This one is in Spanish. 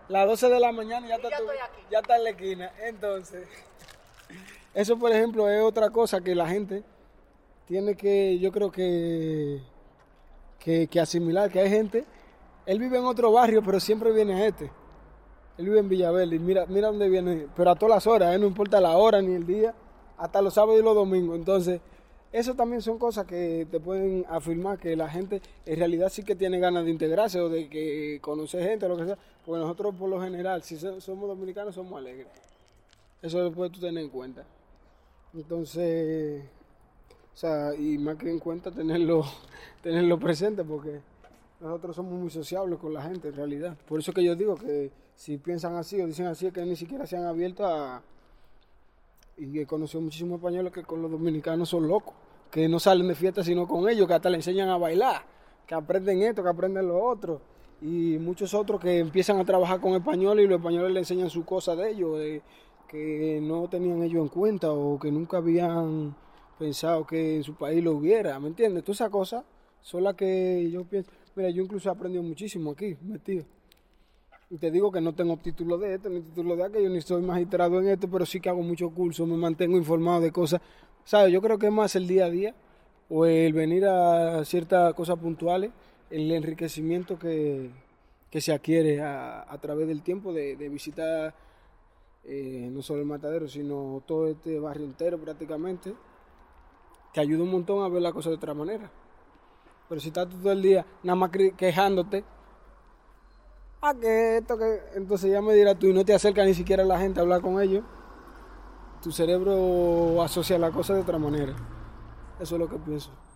las 12 de la mañana y ya estoy aquí. ya está en la esquina. Entonces, eso por ejemplo es otra cosa que la gente tiene que, yo creo que asimilar, que hay gente, él vive en otro barrio, pero siempre viene a este. Él vive en Villaverde y mira dónde viene, pero a todas las horas, no importa la hora ni el día, hasta los sábados y los domingos. Entonces, eso también son cosas que te pueden afirmar que la gente en realidad sí que tiene ganas de integrarse o de que conocer gente o lo que sea, porque nosotros por lo general, si somos dominicanos, somos alegres. Eso lo puedes tú tener en cuenta. Entonces, o sea, y más que en cuenta tenerlo presente, porque nosotros somos muy sociables con la gente en realidad. Por eso que yo digo que si piensan así o dicen así, es que ni siquiera se han abierto a... Y he conocido muchísimos españoles que con los dominicanos son locos, que no salen de fiesta sino con ellos, que hasta le enseñan a bailar, que aprenden esto, que aprenden lo otro. Y muchos otros que empiezan a trabajar con españoles y los españoles le enseñan su cosa de ellos, que no tenían ellos en cuenta o que nunca habían pensado que en su país lo hubiera, ¿me entiendes? Todas esas cosas son las que yo pienso. Mira, yo incluso he aprendido muchísimo aquí, metido. Y te digo que no tengo título de esto, ni título de aquello, ni soy magistrado en esto, pero sí que hago muchos cursos, me mantengo informado de cosas. ¿Sabes? Yo creo que es más el día a día o el venir a ciertas cosas puntuales, el enriquecimiento que se adquiere a través del tiempo de visitar no solo el Matadero, sino todo este barrio entero prácticamente. Te ayuda un montón a ver las cosas de otra manera. Pero si estás todo el día nada más quejándote, que esto, que... Entonces ya me dirás tú y no te acercas ni siquiera a la gente a hablar con ellos, tu cerebro asocia la cosa de otra manera. Eso es lo que pienso.